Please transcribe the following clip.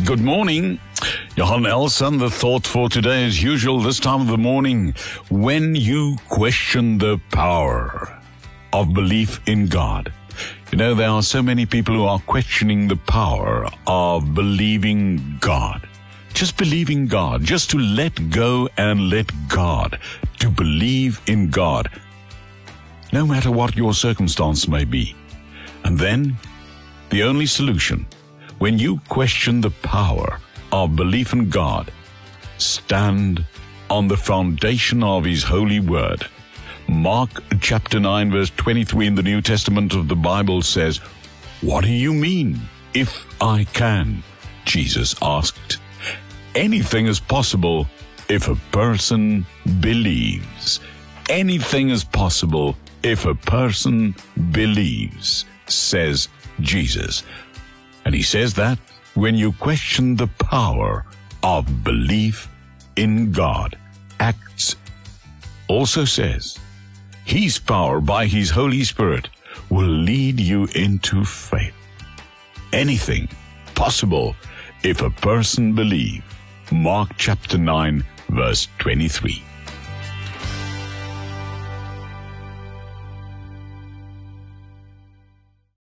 Good morning. Johan Elson, the thought for today as usual this time of the morning. When you question the power of belief in God. You know, there are so many people who are questioning the power of believing God. Just believing God, just to let go and let God, to believe in God, no matter what your circumstance may be. And then, the only solution, when you question the power of belief in God, stand on the foundation of His holy word. Mark chapter 9 verse 23 in the New Testament of the Bible says, "What do you mean, if I can?" Jesus asked. Anything is possible if a person believes. Anything is possible if a person believes, says Jesus. And He says that when you question the power of belief in God. Acts also says, His power by His Holy Spirit will lead you into faith. Anything possible if a person believes. Mark chapter 9 verse 23.